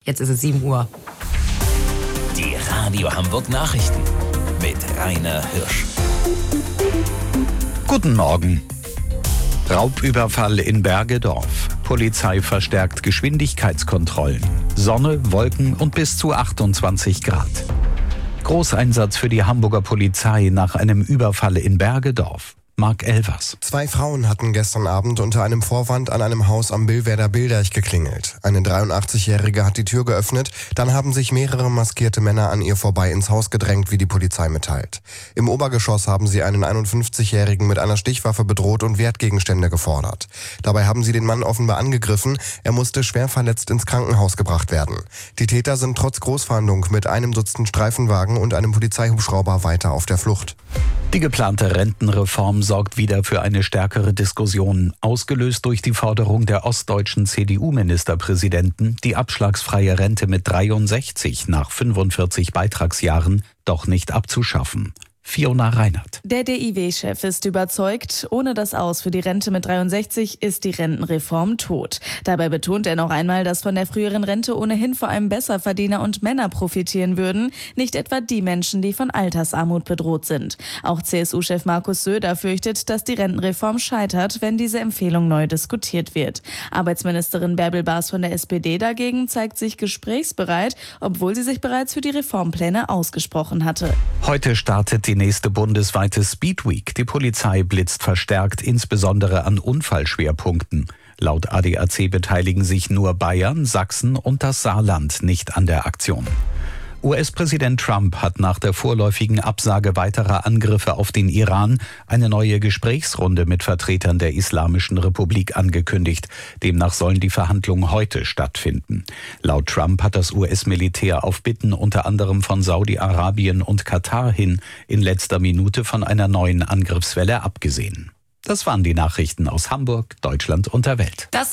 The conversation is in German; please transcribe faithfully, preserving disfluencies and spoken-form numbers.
Jetzt ist es sieben Uhr. Die Radio Hamburg Nachrichten mit Rainer Hirsch. Guten Morgen. Raubüberfall in Bergedorf. Polizei verstärkt Geschwindigkeitskontrollen. Sonne, Wolken und bis zu achtundzwanzig Grad. Großeinsatz für die Hamburger Polizei nach einem Überfall in Bergedorf. Marc Elvers. Zwei Frauen hatten gestern Abend unter einem Vorwand an einem Haus am Billwerder Bilderch geklingelt. Eine dreiundachtzigjährige hat die Tür geöffnet, dann haben sich mehrere maskierte Männer an ihr vorbei ins Haus gedrängt, wie die Polizei mitteilt. Im Obergeschoss haben sie einen einundfünfzigjährigen mit einer Stichwaffe bedroht und Wertgegenstände gefordert. Dabei haben sie den Mann offenbar angegriffen, er musste schwer verletzt ins Krankenhaus gebracht werden. Die Täter sind trotz Großfahndung mit einem Dutzend Streifenwagen und einem Polizeihubschrauber weiter auf der Flucht. Die geplante Rentenreform sorgt wieder für eine stärkere Diskussion, ausgelöst durch die Forderung der ostdeutschen C D U-Ministerpräsidenten, die abschlagsfreie Rente mit dreiundsechzig nach fünfundvierzig Beitragsjahren doch nicht abzuschaffen. Fiona Reinhardt. Der D I W-Chef ist überzeugt, ohne das Aus für die Rente mit dreiundsechzig ist die Rentenreform tot. Dabei betont er noch einmal, dass von der früheren Rente ohnehin vor allem Besserverdiener und Männer profitieren würden, nicht etwa die Menschen, die von Altersarmut bedroht sind. Auch C S U-Chef Markus Söder fürchtet, dass die Rentenreform scheitert, wenn diese Empfehlung neu diskutiert wird. Arbeitsministerin Bärbel Baas von der S P D dagegen zeigt sich gesprächsbereit, obwohl sie sich bereits für die Reformpläne ausgesprochen hatte. Heute startet die nächste bundesweite Speed Week. Die Polizei blitzt verstärkt, insbesondere an Unfallschwerpunkten. Laut A D A C beteiligen sich nur Bayern, Sachsen und das Saarland nicht an der Aktion. U S-Präsident Trump hat nach der vorläufigen Absage weiterer Angriffe auf den Iran eine neue Gesprächsrunde mit Vertretern der Islamischen Republik angekündigt. Demnach sollen die Verhandlungen heute stattfinden. Laut Trump hat das U S-Militär auf Bitten unter anderem von Saudi-Arabien und Katar hin in letzter Minute von einer neuen Angriffswelle abgesehen. Das waren die Nachrichten aus Hamburg, Deutschland und der Welt. Das